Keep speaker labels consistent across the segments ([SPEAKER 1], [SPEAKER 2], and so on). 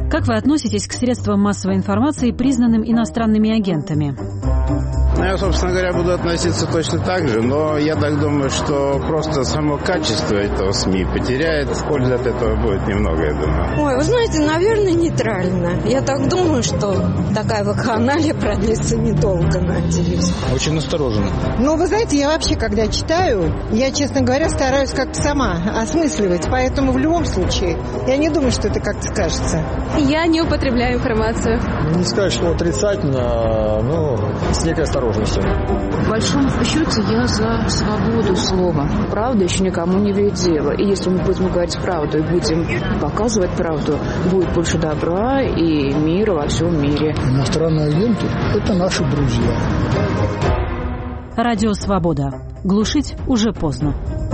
[SPEAKER 1] Как вы относитесь к средствам массовой информации, признанным иностранными агентами?
[SPEAKER 2] Я, собственно говоря, буду относиться точно так же, но я так думаю, что просто само качество этого СМИ потеряет. Пользы от этого будет немного, я думаю.
[SPEAKER 3] Ой, вы знаете, наверное, нейтрально. Я так думаю, что такая вакханалия продлится недолго, надеюсь.
[SPEAKER 4] Очень настороженно.
[SPEAKER 5] Ну, вы знаете, я вообще, когда читаю, я, честно говоря, стараюсь как-то сама осмысливать. Поэтому в любом случае, я не думаю, что это как-то скажется.
[SPEAKER 6] Я не употребляю информацию.
[SPEAKER 4] Не сказать, что отрицательно, но с некой осторожностью.
[SPEAKER 7] В большом счете я за свободу слова. Правда еще никому не имеет дела. И если мы будем говорить правду и будем показывать правду, будет больше добра и мира во всем мире.
[SPEAKER 8] Иностранные агенты – это наши друзья.
[SPEAKER 1] Радио «Свобода». Глушить уже поздно.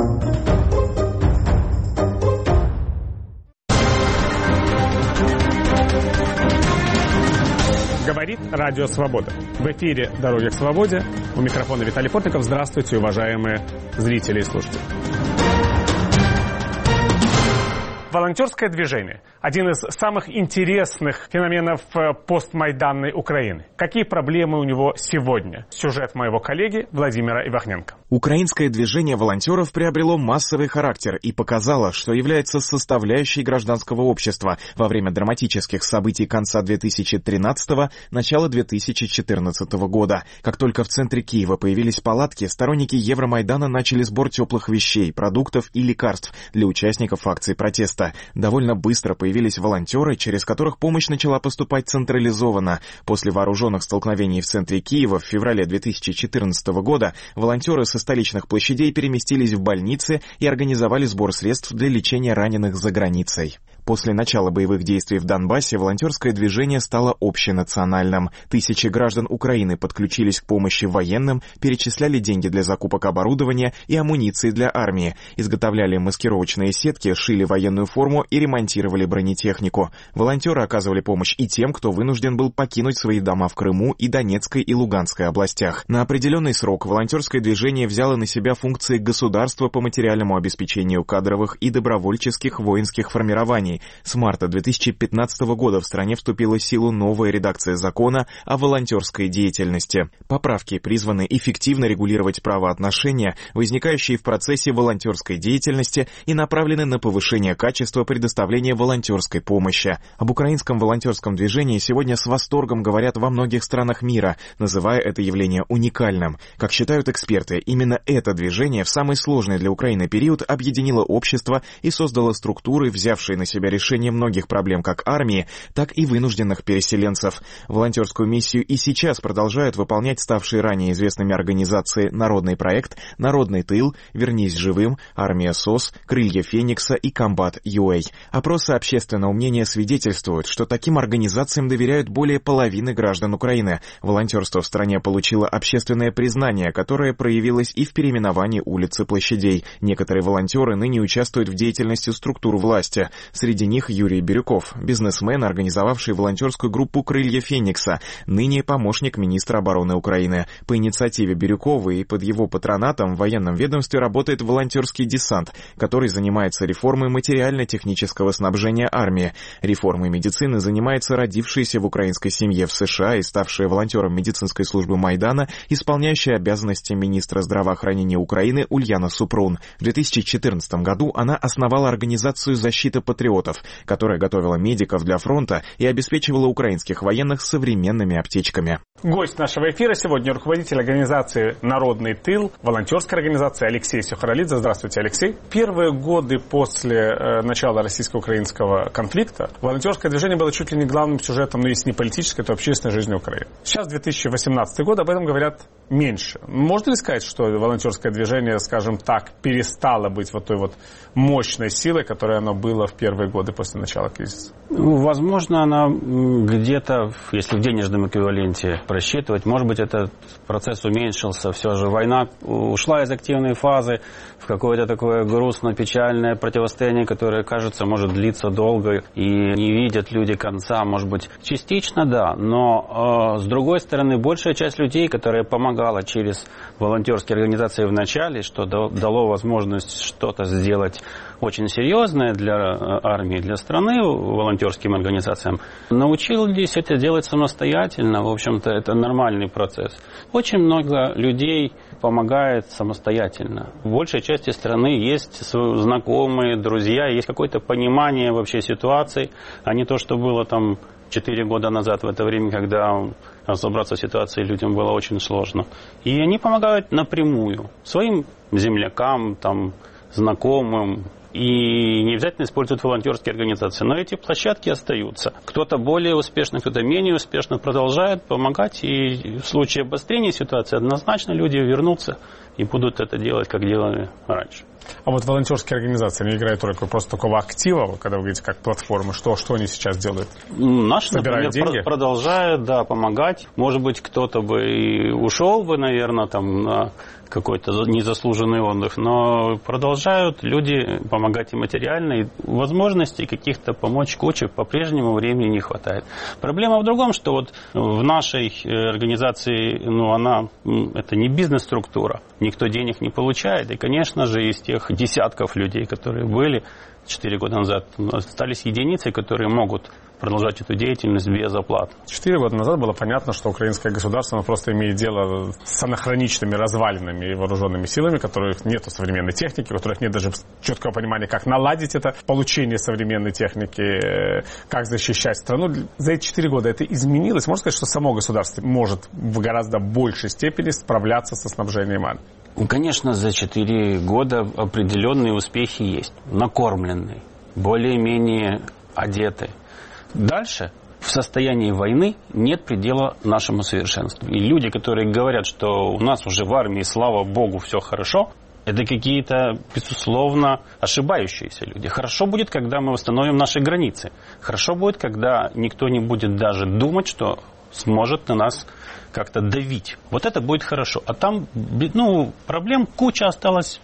[SPEAKER 9] Говорит Радио Свобода. В эфире «Дороги к свободе». У микрофона Виталий Портников. Здравствуйте, уважаемые зрители и слушатели. Волонтерское движение – один из самых интересных феноменов постмайданной Украины. Какие проблемы у него сегодня? Сюжет моего коллеги Владимира Ивахненко.
[SPEAKER 10] Украинское движение волонтеров приобрело массовый характер и показало, что является составляющей гражданского общества во время драматических событий конца 2013-го, начала 2014 года. Как только в центре Киева появились палатки, сторонники Евромайдана начали сбор теплых вещей, продуктов и лекарств для участников акций протеста. Довольно быстро появились волонтеры, через которых помощь начала поступать централизованно. После вооруженных столкновений в центре Киева в феврале 2014 года волонтеры со столичных площадей переместились в больницы и организовали сбор средств для лечения раненых за границей. После начала боевых действий в Донбассе волонтерское движение стало общенациональным. Тысячи граждан Украины подключились к помощи военным, перечисляли деньги для закупок оборудования и амуниции для армии, изготовляли маскировочные сетки, шили военную форму и ремонтировали бронетехнику. Волонтеры оказывали помощь и тем, кто вынужден был покинуть свои дома в Крыму и Донецкой и Луганской областях. На определенный срок волонтерское движение взяло на себя функции государства по материальному обеспечению кадровых и добровольческих воинских формирований. С марта 2015 года в стране вступила в силу новая редакция закона о волонтерской деятельности. Поправки призваны эффективно регулировать правоотношения, возникающие в процессе волонтерской деятельности, и направлены на повышение качества предоставления волонтерской помощи. Об украинском волонтерском движении сегодня с восторгом говорят во многих странах мира, называя это явление уникальным. Как считают эксперты, именно это движение в самый сложный для Украины период объединило общество и создало структуры, взявшие на себя решение многих проблем как армии, так и вынужденных переселенцев. Волонтерскую миссию и сейчас продолжают выполнять ставшие ранее известными организации «Народный проект», «Народный тыл», «Вернись живым», «Армия СОС», «Крылья Феникса» и «Комбат.ua». Опросы общественного мнения свидетельствуют, что таким организациям доверяют более половины граждан Украины. Волонтерство в стране получило общественное признание, которое проявилось и в переименовании улиц и площадей. Некоторые волонтеры ныне участвуют в деятельности структур власти. Среди них Юрий Бирюков, бизнесмен, организовавший волонтерскую группу «Крылья Феникса», ныне помощник министра обороны Украины. По инициативе Бирюкова и под его патронатом в военном ведомстве работает волонтерский десант, который занимается реформой материально-технического снабжения армии. Реформой медицины занимается родившаяся в украинской семье в США и ставшая волонтером медицинской службы Майдана, исполняющая обязанности министра здравоохранения Украины Ульяна Супрун. В 2014 году она основала организацию «Защита патриотов», которая готовила медиков для фронта и обеспечивала украинских военных современными аптечками.
[SPEAKER 9] Гость нашего эфира сегодня руководитель организации «Народный тыл», волонтерской организации Алексей Сухоролидзе. Здравствуйте, Алексей. Первые годы после начала российско-украинского конфликта волонтерское движение было чуть ли не главным сюжетом, но если не политической, то общественной жизни Украины. Сейчас 2018 год, об этом говорят меньше. Можно ли сказать, что волонтерское движение, скажем так, перестало быть вот той вот мощной силой, которой оно было в первые годы после начала кризиса?
[SPEAKER 11] Возможно, она где-то, если в денежном эквиваленте просчитывать, может быть, этот процесс уменьшился. Все же война ушла из активной фазы в какое-то такое грустно-печальное противостояние, которое, кажется, может длиться долго, и не видят люди конца. Может быть, частично, да, но с другой стороны, большая часть людей, которая помогала через волонтерские организации в начале, что дало возможность что-то сделать очень серьезное для армии для страны, волонтерским организациям, научились это делать самостоятельно. В общем-то, это нормальный процесс. Очень много людей помогает самостоятельно. В большей части страны есть знакомые, друзья, есть какое-то понимание вообще ситуации, а не то, что было там 4 года назад, в это время, когда разобраться в ситуации людям было очень сложно. И они помогают напрямую своим землякам, там, знакомым. И не обязательно используют волонтерские организации. Но эти площадки остаются. Кто-то более успешно, кто-то менее успешно продолжает помогать. И в случае обострения ситуации однозначно люди вернутся и будут это делать, как делали раньше.
[SPEAKER 9] А вот волонтерские организации, они играют роль просто такого актива, когда вы говорите, как платформы, что они сейчас делают?
[SPEAKER 11] Наши,
[SPEAKER 9] собирают
[SPEAKER 11] например,
[SPEAKER 9] деньги?
[SPEAKER 11] Продолжают, помогать. Может быть, кто-то бы и ушел бы, наверное, там, на какой-то незаслуженный отдых, но продолжают люди помогать и материально, и возможностей каких-то помочь куче по-прежнему времени не хватает. Проблема в другом, что вот в нашей организации, это не бизнес-структура, никто денег не получает, и, конечно же, из тех десятков людей, которые были 4 года назад, остались единицы, которые могут продолжать эту деятельность без оплаты. 4
[SPEAKER 9] года назад было понятно, что украинское государство просто имеет дело с анахроничными, разваленными и вооруженными силами, у которых нет современной техники, у которых нет даже четкого понимания, как наладить это получение современной техники, как защищать страну. За эти 4 года это изменилось. Можно сказать, что само государство может в гораздо большей степени справляться со снабжением армии?
[SPEAKER 11] Конечно, за 4 года определенные успехи есть. Накормленные, более-менее одеты. Дальше в состоянии войны нет предела нашему совершенству. И люди, которые говорят, что у нас уже в армии, слава богу, все хорошо, это какие-то, безусловно, ошибающиеся люди. Хорошо будет, когда мы восстановим наши границы. Хорошо будет, когда никто не будет даже думать, что сможет на нас как-то давить. Вот это будет хорошо. А там, проблем куча осталось,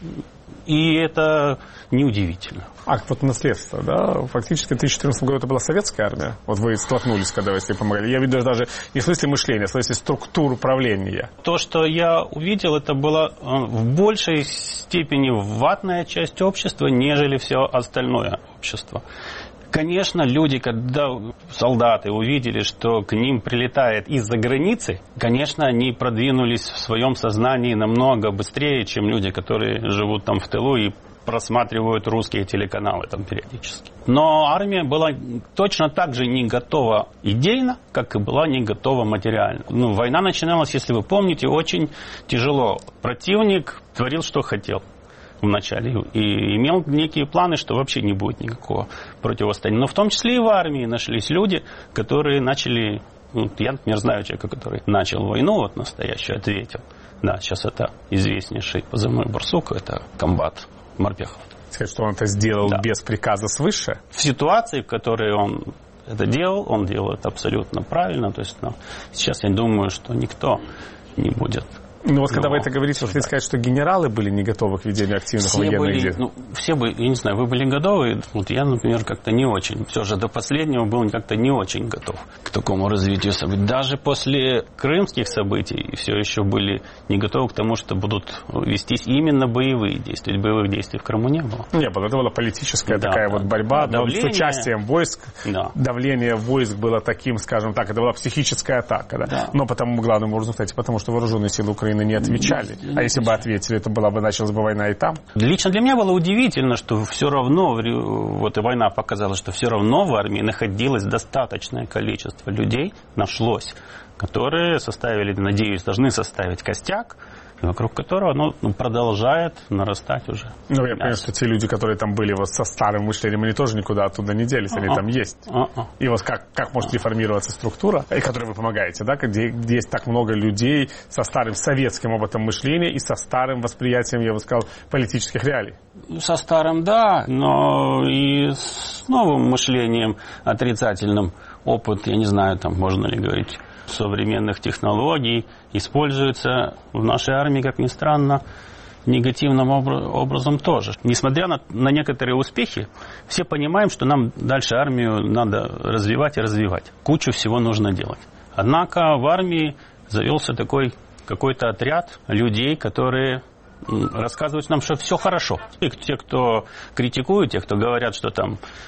[SPEAKER 11] и это неудивительно.
[SPEAKER 9] А вот наследство, да? Фактически в 2014 году это была советская армия. Вот вы столкнулись, когда вы с ней помогали. Я видел даже не в смысле мышления, а в смысле структур управления.
[SPEAKER 11] То, что я увидел, это было в большей степени ватная часть общества, нежели все остальное общество. Конечно, люди, когда солдаты увидели, что к ним прилетает из-за границы, конечно, они продвинулись в своем сознании намного быстрее, чем люди, которые живут там в тылу и просматривают русские телеканалы там периодически. Но армия была точно так же не готова идейно, как и была не готова материально. Война начиналась, если вы помните, очень тяжело. Противник творил, что хотел в начале. И имел некие планы, что вообще не будет никакого противостояния. Но в том числе и в армии нашлись люди, которые начали... я, например, знаю человека, который начал войну, настоящую, ответил. Да, сейчас это известнейший позывной «Барсук», это комбат Морпехов.
[SPEAKER 9] Сказать, что он это сделал без приказа свыше?
[SPEAKER 11] В ситуации, в которой он это делал, он делал это абсолютно правильно. То есть, сейчас я думаю, что никто не будет...
[SPEAKER 9] когда вы это говорите, вы хотите сказать, что генералы были не готовы к ведению активных военных действий?
[SPEAKER 11] Все были, я не знаю, вы были готовы. Я, например, как-то не очень. Все же до последнего был как-то не очень готов к такому развитию событий. Даже после крымских событий все еще были не готовы к тому, что будут вестись именно боевые действия. Ведь боевых действий в Крыму не было.
[SPEAKER 9] Не было. Это была политическая борьба, но с участием войск. Да. Давление войск было таким, скажем так, это была психическая атака. Да? Да. Но потому, главное, можно сказать, потому что вооруженные силы Украины не отвечали. А если бы ответили, это была бы началась бы война и там.
[SPEAKER 11] Лично для меня было удивительно, что все равно, и война показала, что все равно в армии находилось достаточное количество людей, нашлось, которые составили, надеюсь, должны составить костяк, вокруг которого оно продолжает нарастать уже.
[SPEAKER 9] Я понимаю, что те люди, которые там были со старым мышлением, они тоже никуда оттуда не делись, они там есть. И как может реформироваться структура, и которой вы помогаете, да, где есть так много людей со старым советским опытом мышления и со старым восприятием, я бы сказал, политических реалий?
[SPEAKER 11] Со старым, да, но и с новым мышлением отрицательным. Опыт, я не знаю, там можно ли говорить, современных технологий используется в нашей армии, как ни странно, негативным образом тоже. Несмотря на некоторые успехи, все понимаем, что нам дальше армию надо развивать и развивать. Кучу всего нужно делать. Однако в армии завелся такой какой-то отряд людей, которые рассказывают нам, что все хорошо. И те, кто критикуют, те, кто говорят, что там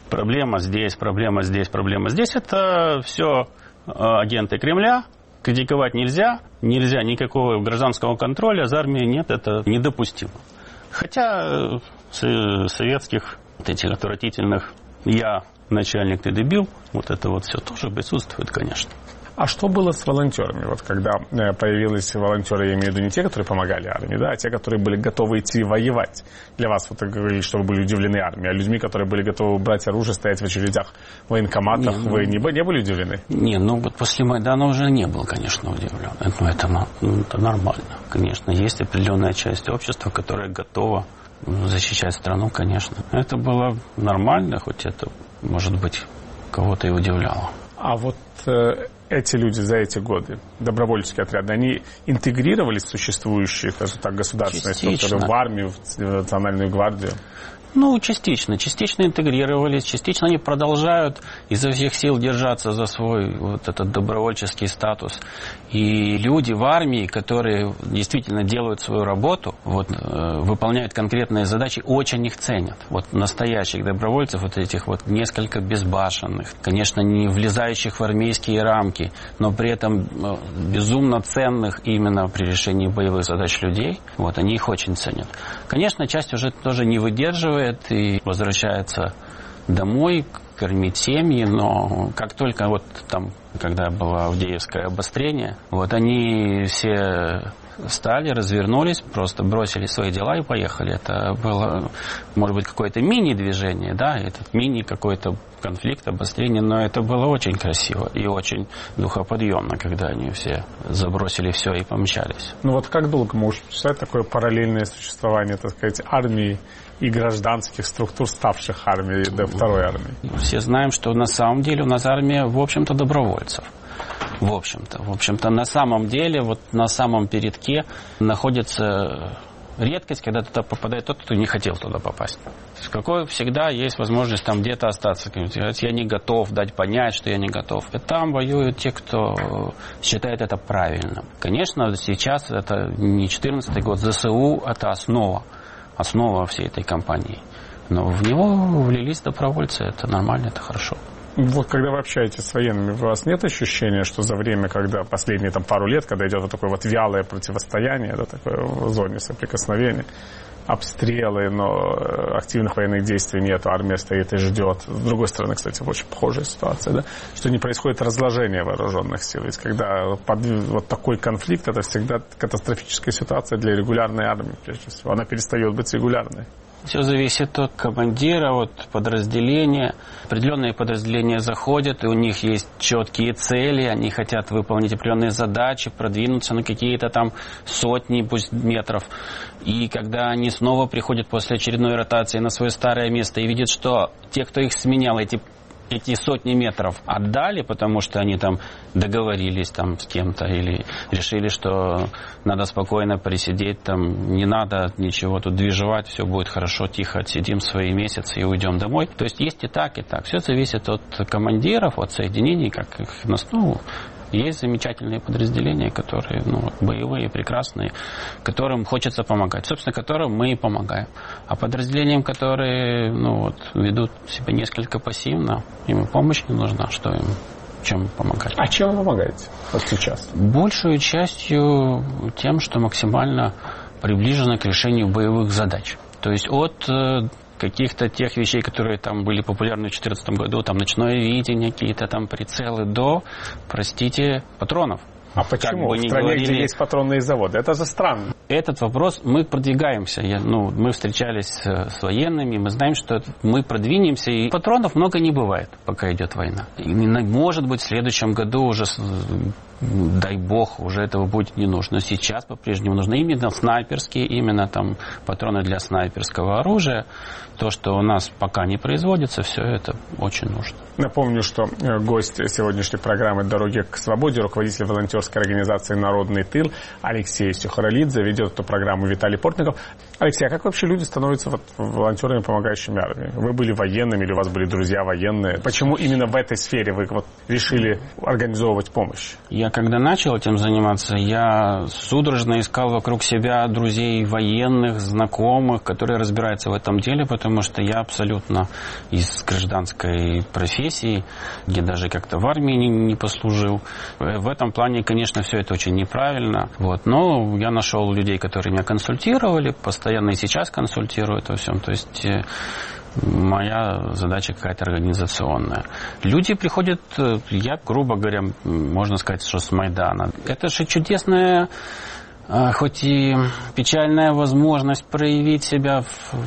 [SPEAKER 11] проблема здесь, проблема здесь, проблема здесь. Это все агенты Кремля. Критиковать нельзя. Нельзя никакого гражданского контроля за армией нет. Это недопустимо. Хотя советских вот этих отвратительных «я начальник, ты дебил», вот это вот все тоже присутствует, конечно.
[SPEAKER 9] А что было с волонтерами? Вот когда появились волонтеры, я имею в виду не те, которые помогали армии, да, а те, которые были готовы идти воевать. Для вас, вот вы говорили, что вы были удивлены армией, а людьми, которые были готовы брать оружие, стоять в очередях в военкоматах, вы не были удивлены?
[SPEAKER 11] Не, ну вот после Майдана уже не был, конечно, удивлен. Это нормально. Конечно, есть определенная часть общества, которая готова защищать страну, конечно. Это было нормально, хоть это, может быть, кого-то и удивляло.
[SPEAKER 9] А вот эти люди за эти годы, добровольческие отряды, они интегрировались в существующие, скажем так, государственные структуры, в армию, в Национальную гвардию?
[SPEAKER 11] Ну, частично интегрировались, частично они продолжают изо всех сил держаться за свой вот этот добровольческий статус. И люди в армии, которые действительно делают свою работу, вот, выполняют конкретные задачи, очень их ценят. Вот настоящих добровольцев, вот этих вот несколько безбашенных, конечно, не влезающих в армейские рамки, но при этом безумно ценных именно при решении боевых задач людей, вот, они их очень ценят. Конечно, часть уже тоже не выдерживает и возвращается домой, кормить семьи, но как только вот там, когда было Авдеевское обострение, вот они все встали, развернулись, просто бросили свои дела и поехали. Это было, может быть, какое-то мини-движение, да, этот мини какой-то конфликт, обострение, но это было очень красиво и очень духоподъемно, когда они все забросили все и помчались.
[SPEAKER 9] Ну вот как долго можешь представить такое параллельное существование, так сказать, армии и гражданских структур, ставших армией до второй армии?
[SPEAKER 11] Все знаем, что на самом деле у нас армия, в общем-то, добровольцев. В общем-то, на самом деле, вот на самом передке находится редкость, когда туда попадает тот, кто не хотел туда попасть. Какой всегда есть возможность там где-то остаться. Я не готов дать понять, что я не готов. И там воюют те, кто считает это правильным. Конечно, сейчас это не 14-й год. ЗСУ – это основа всей этой кампании. Но в него влились добровольцы. Это нормально, это хорошо.
[SPEAKER 9] Вот когда вы общаетесь с военными, у вас нет ощущения, что за время, когда последние там, пару лет, когда идет вот такое вот вялое противостояние, да, такое в зоне соприкосновения, обстрелы, но активных военных действий нет, армия стоит и ждет. С другой стороны, кстати, очень похожая ситуация, да, что не происходит разложение вооруженных сил. Ведь когда вот такой конфликт, это всегда катастрофическая ситуация для регулярной армии, прежде всего. Она перестает быть регулярной.
[SPEAKER 11] Все зависит от командира, от подразделения. Определенные подразделения заходят, и у них есть четкие цели, они хотят выполнить определенные задачи, продвинуться на какие-то там сотни, пусть метров. И когда они снова приходят после очередной ротации на свое старое место и видят, что те, кто их сменял, эти сотни метров отдали, потому что они там договорились там с кем-то или решили, что надо спокойно присидеть, там не надо ничего тут движевать, все будет хорошо, тихо отсидим свои месяцы и уйдем домой. То есть есть и так, и так. Все зависит от командиров, от соединений, как их есть замечательные подразделения, которые боевые, прекрасные, которым хочется помогать. Собственно, которым мы и помогаем. А подразделениям, которые ведут себя несколько пассивно, им помощь не нужна, что им, чем помогать.
[SPEAKER 9] А чем вы помогаете вот сейчас?
[SPEAKER 11] Большую частью тем, что максимально приближено к решению боевых задач. То есть от каких-то тех вещей, которые там были популярны в 2014 году, там ночное видение, какие-то там прицелы, до, патронов.
[SPEAKER 9] А почему в стране, где есть патронные заводы? Это же странно.
[SPEAKER 11] Этот вопрос мы продвигаемся. Мы встречались с военными, мы знаем, что мы продвинемся, и патронов много не бывает, пока идет война. И, может быть, в следующем году уже, дай бог, уже этого будет не нужно. Но сейчас по-прежнему нужно именно снайперские, именно там патроны для снайперского оружия. То, что у нас пока не производится, все это очень нужно.
[SPEAKER 9] Напомню, что гость сегодняшней программы «Дороги к свободе», руководитель волонтерской организации «Народный тыл» Алексей Сухоралидзе, ведет эту программу Виталий Портников. Алексей, а как вообще люди становятся волонтерами, помогающими армии? Вы были военными или у вас были друзья военные? Почему именно в этой сфере вы решили организовывать помощь?
[SPEAKER 11] Я когда начал этим заниматься, я судорожно искал вокруг себя друзей военных, знакомых, которые разбираются в этом деле, потому что я абсолютно из гражданской профессии, где даже как-то в армии не послужил. В этом плане, конечно, все это очень неправильно. Но я нашел людей, которые меня консультировали, постоянно и сейчас консультируют во всем. То есть моя задача какая-то организационная. Люди приходят, я, грубо говоря, можно сказать, что с Майдана. Это же чудесная, хоть и печальная возможность проявить себя,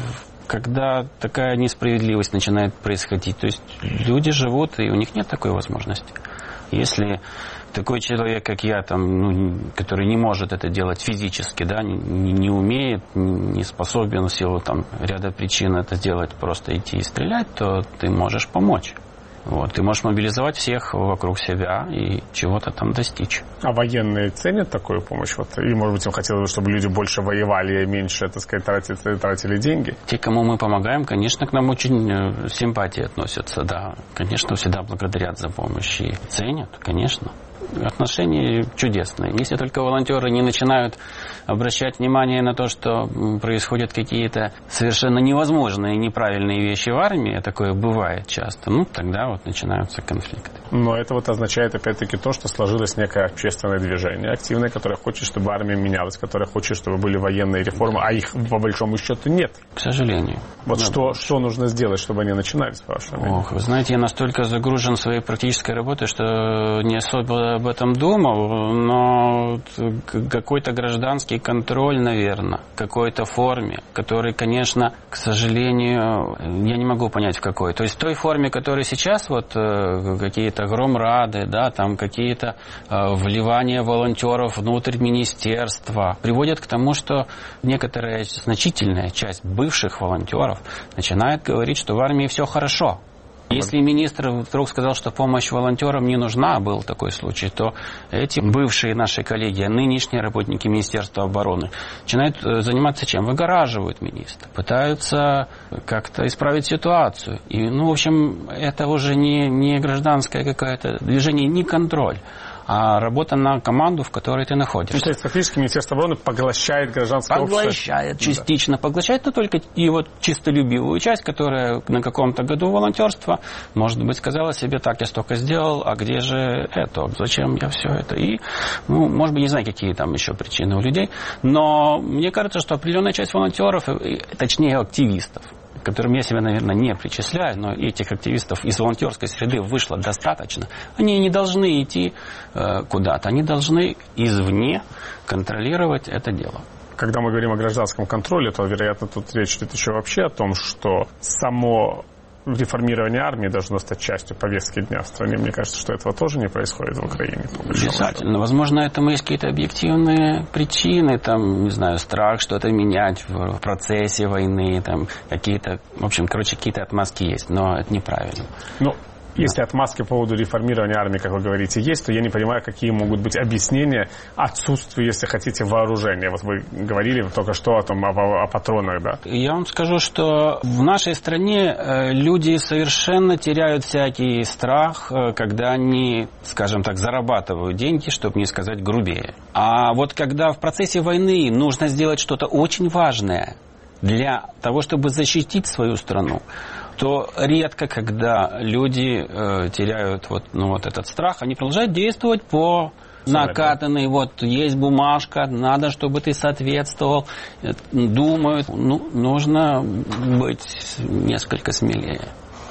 [SPEAKER 11] когда такая несправедливость начинает происходить. То есть люди живут, и у них нет такой возможности. Если такой человек, как я, который не может это делать физически, не умеет, не способен в силу ряда причин это делать, просто идти и стрелять, то ты можешь помочь. Ты можешь мобилизовать всех вокруг себя и чего-то там достичь.
[SPEAKER 9] А военные ценят такую помощь? И, может быть, им хотелось бы, чтобы люди больше воевали и меньше, так сказать, тратили деньги?
[SPEAKER 11] Те, кому мы помогаем, конечно, к нам очень с симпатией относятся, да. Конечно, всегда благодарят за помощь и ценят, конечно. Отношения чудесные. Если только волонтеры не начинают обращать внимание на то, что происходят какие-то совершенно невозможные неправильные вещи в армии, а такое бывает часто, тогда начинаются конфликты.
[SPEAKER 9] Но это означает, опять-таки, то, что сложилось некое общественное движение активное, которое хочет, чтобы армия менялась, которое хочет, чтобы были военные реформы, а их, по большому счету, нет.
[SPEAKER 11] К сожалению.
[SPEAKER 9] Что нужно сделать, чтобы они начинались, по вашему мнению?
[SPEAKER 11] Вы знаете, я настолько загружен своей практической работой, что не особо об этом думал, но какой-то гражданский контроль, наверное, в какой-то форме, который, конечно, к сожалению, я не могу понять в какой. То есть в той форме, которая сейчас, какие-то громрады, какие-то вливания волонтеров внутрь министерства, приводят к тому, что некоторая значительная часть бывших волонтеров начинает говорить, что в армии все хорошо. Если министр вдруг сказал, что помощь волонтерам не нужна, был такой случай, то эти бывшие наши коллеги, нынешние работники Министерства обороны, начинают заниматься чем? Выгораживают министра, пытаются как-то исправить ситуацию. И, в общем, это уже не гражданское какое-то движение, не контроль, а работа на команду, в которой ты находишься.
[SPEAKER 9] То есть фактически Министерство обороны поглощает гражданское общество?
[SPEAKER 11] Поглощает, частично поглощает, но только и чистолюбивую часть, которая на каком-то году волонтерства, может быть, сказала себе, так, я столько сделал, а где же это? Зачем я все это? И, может быть, не знаю, какие там еще причины у людей, но мне кажется, что определенная часть волонтеров, точнее активистов, к которым я себя, наверное, не причисляю, но этих активистов из волонтерской среды вышло достаточно. Они не должны идти куда-то, они должны извне контролировать это дело.
[SPEAKER 9] Когда мы говорим о гражданском контроле, то, вероятно, тут речь идет еще вообще о том, что само реформирование армии должно стать частью повестки дня в стране. Мне кажется, что этого тоже не происходит в Украине.
[SPEAKER 11] Обязательно. Возможно, этому есть какие-то объективные причины, страх что-то менять в процессе войны, какие-то отмазки есть, но это неправильно.
[SPEAKER 9] Если отмазки по поводу реформирования армии, как вы говорите, есть, то я не понимаю, какие могут быть объяснения отсутствию, если хотите, вооружения. Вы говорили только что о патронах, да?
[SPEAKER 11] Я вам скажу, что в нашей стране люди совершенно теряют всякий страх, когда они, скажем так, зарабатывают деньги, чтобы не сказать грубее. А когда в процессе войны нужно сделать что-то очень важное для того, чтобы защитить свою страну, то редко, когда люди теряют этот страх, они продолжают действовать по накатанной, есть бумажка, надо, чтобы ты соответствовал, думают, нужно быть несколько смелее.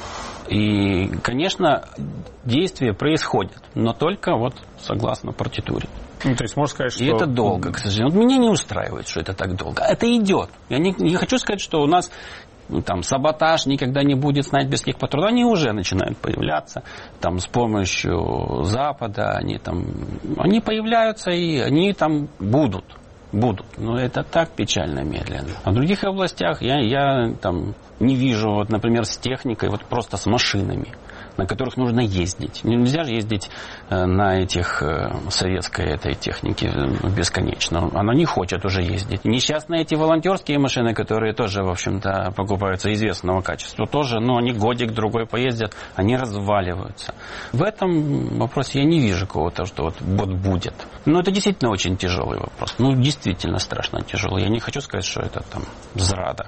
[SPEAKER 11] И, конечно, действия происходят, но только согласно партитуре.
[SPEAKER 9] То есть можно сказать, что...
[SPEAKER 11] И это долго, к сожалению. Меня не устраивает, что это так долго. Это идет. Я не хочу сказать, что у нас саботаж никогда не будет знать без каких патронов. Они уже начинают появляться с помощью Запада. Они появляются, и они будут. Но это так печально медленно. А в других областях я не вижу, например, с техникой, просто с машинами. на которых нужно ездить. Нельзя же ездить на этих советской этой технике бесконечно. Она не хочет уже ездить. Несчастные эти волонтерские машины, которые тоже, в общем-то, покупаются известного качества, тоже, они годик-другой поездят, они разваливаются. В этом вопросе я не вижу кого-то, что вот будет. Но это действительно очень тяжелый вопрос. Действительно страшно тяжелый. Я не хочу сказать, что это там зрада.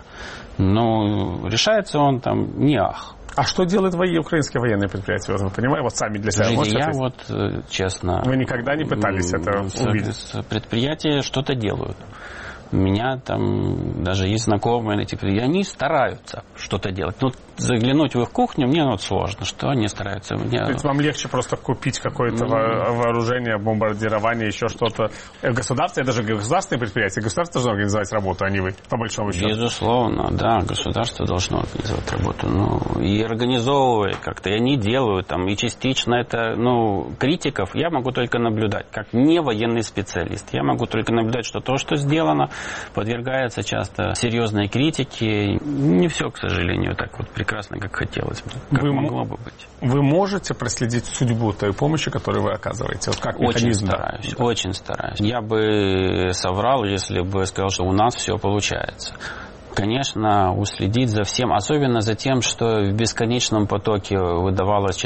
[SPEAKER 11] Но решается он там не ах.
[SPEAKER 9] А что делают украинские военные предприятия? Вы понимаете, вот сами для себя можете
[SPEAKER 11] ответить? Честно...
[SPEAKER 9] Вы никогда не пытались это увидеть?
[SPEAKER 11] Предприятия что-то делают. У меня там даже есть знакомые, и они стараются что-то делать. Заглянуть в их кухню мне сложно, что они стараются.
[SPEAKER 9] То есть вам легче просто купить какое-то вооружение, бомбардирование, еще что-то. Государство, даже государственные предприятия, государство должно организовать работу, а не вы, по большому счету.
[SPEAKER 11] Безусловно, да, государство должно организовать работу. И организовывает как-то, и они делают там, и частично это, критиков я могу только наблюдать, как не военный специалист. Я могу только наблюдать, что то, что сделано, подвергается часто серьезной критике. Не все, к сожалению, так вот прекрасно, как хотелось бы, как могло бы быть.
[SPEAKER 9] Вы можете проследить судьбу той помощи, которую вы оказываете? Вот как
[SPEAKER 11] механизм? Очень стараюсь. Я бы соврал, если бы сказал, что у нас все получается. Конечно, уследить за всем, особенно за тем, что в бесконечном потоке выдавалось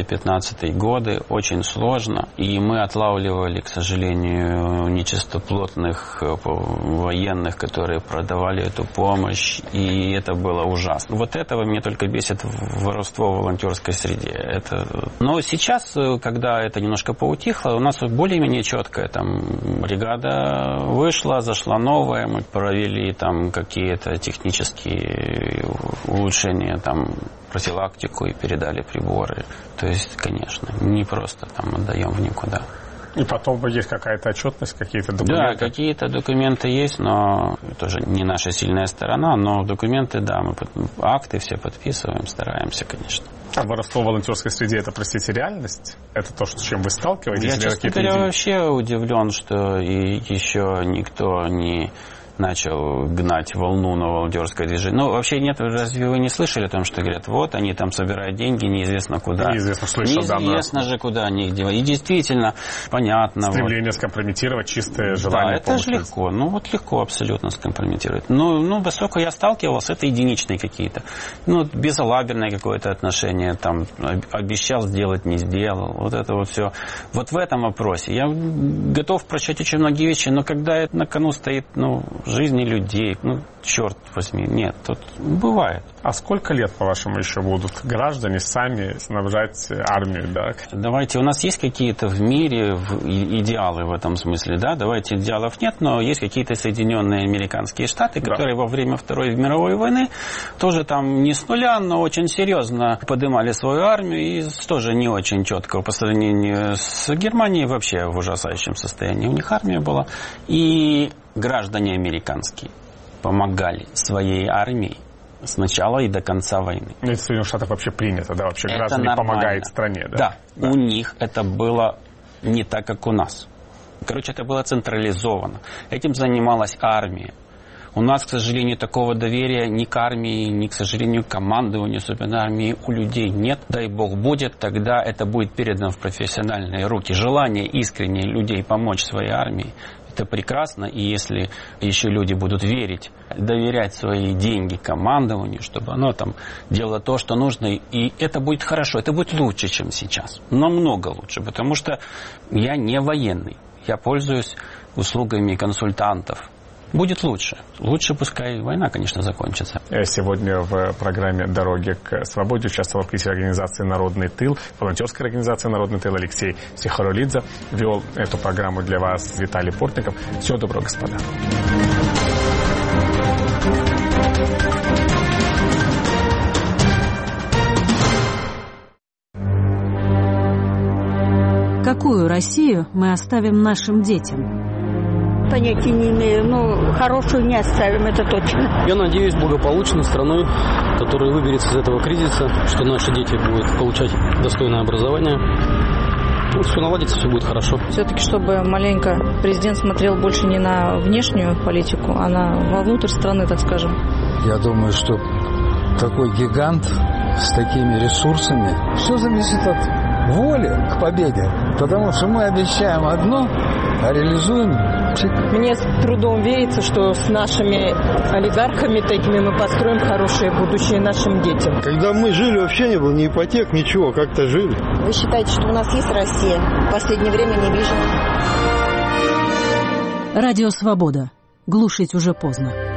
[SPEAKER 11] 14-15 годы, очень сложно. И мы отлавливали, к сожалению, нечистоплотных военных, которые продавали эту помощь, и это было ужасно. Вот этого меня только бесит воровство в волонтерской среде. Но сейчас, когда это немножко поутихло, у нас более-менее четкая там бригада вышла, зашла новая, мы провели там какие-то технические улучшения, там, профилактику и передали приборы. То есть, конечно, не просто там отдаем в никуда.
[SPEAKER 9] И потом есть какая-то отчетность, какие-то документы?
[SPEAKER 11] Да, какие-то документы есть, но тоже не наша сильная сторона, но документы, да, мы акты все подписываем, стараемся, конечно.
[SPEAKER 9] А воровство в волонтерской среде, это, простите, реальность? Это то, с чем вы сталкиваетесь?
[SPEAKER 11] Я, честно говоря, вообще удивлен, что и еще никто не начал гнать волну на волонтерское движение. Вообще нет, разве вы не слышали о том, что говорят, вот они там собирают деньги, неизвестно куда. Неизвестно же, куда они их делают. И действительно, понятно.
[SPEAKER 9] Стремление скомпрометировать, чистое желание.
[SPEAKER 11] Да, это же легко. Легко абсолютно скомпрометировать. Поскольку я сталкивался, это единичные какие-то. Безалаберное какое-то отношение, там, обещал сделать, не сделал. Вот это вот все. Вот в этом вопросе. Я готов прощать очень многие вещи, но когда это на кону стоит, жизни людей, черт возьми, нет, тут бывает.
[SPEAKER 9] А сколько лет, по-вашему, еще будут граждане сами снабжать армию, да?
[SPEAKER 11] Давайте, у нас есть какие-то в мире идеалы в этом смысле, да? Давайте, идеалов нет, но есть какие-то Соединенные Американские Штаты, которые во время Второй мировой войны тоже там не с нуля, но очень серьезно поднимали свою армию и тоже не очень четко по сравнению с Германией, вообще в ужасающем состоянии у них армия была. И граждане американские помогали своей армии с начала и до конца войны.
[SPEAKER 9] Это в Соединенных Штатах вообще принято, да? Вообще граждане помогают стране, да?
[SPEAKER 11] Да, у них это было не так, как у нас. Это было централизовано. Этим занималась армия. У нас, к сожалению, такого доверия ни к армии, ни, к сожалению, к командованию особенно армии у людей нет. Дай бог будет, тогда это будет передано в профессиональные руки. Желание искренне людей помочь своей армии — это прекрасно, и если еще люди будут верить, доверять свои деньги командованию, чтобы оно там делало то, что нужно, и это будет хорошо, это будет лучше, чем сейчас. Намного лучше, потому что я не военный. Я пользуюсь услугами консультантов. Будет лучше. Лучше пускай война, конечно, закончится.
[SPEAKER 9] Сегодня в программе «Дороги к свободе» участвовал руководитель организации «Народный тыл», волонтерской организации «Народный тыл» Алексей Сихоролидзе. Вел эту программу для вас Виталий Портников. Всего доброго, господа.
[SPEAKER 1] Какую Россию мы оставим нашим детям?
[SPEAKER 12] Понятия не имею, но хорошую не оставим, это точно.
[SPEAKER 13] Я надеюсь, благополучной страной, которая выберется из этого кризиса, что наши дети будут получать достойное образование. Все наладится, все будет хорошо.
[SPEAKER 14] Все-таки, чтобы маленько президент смотрел больше не на внешнюю политику, а вовнутрь страны, так скажем.
[SPEAKER 15] Я думаю, что такой гигант
[SPEAKER 8] с такими ресурсами. Все зависит от воли к победе. Потому что мы обещаем одно, а реализуем.
[SPEAKER 5] Мне с трудом верится, что с нашими олигархами такими мы построим хорошее будущее нашим детям.
[SPEAKER 4] Когда мы жили, вообще не было ни ипотек, ничего, как-то жили.
[SPEAKER 3] Вы считаете, что у нас есть Россия? В последнее время не вижу.
[SPEAKER 1] Радио «Свобода». Глушить уже поздно.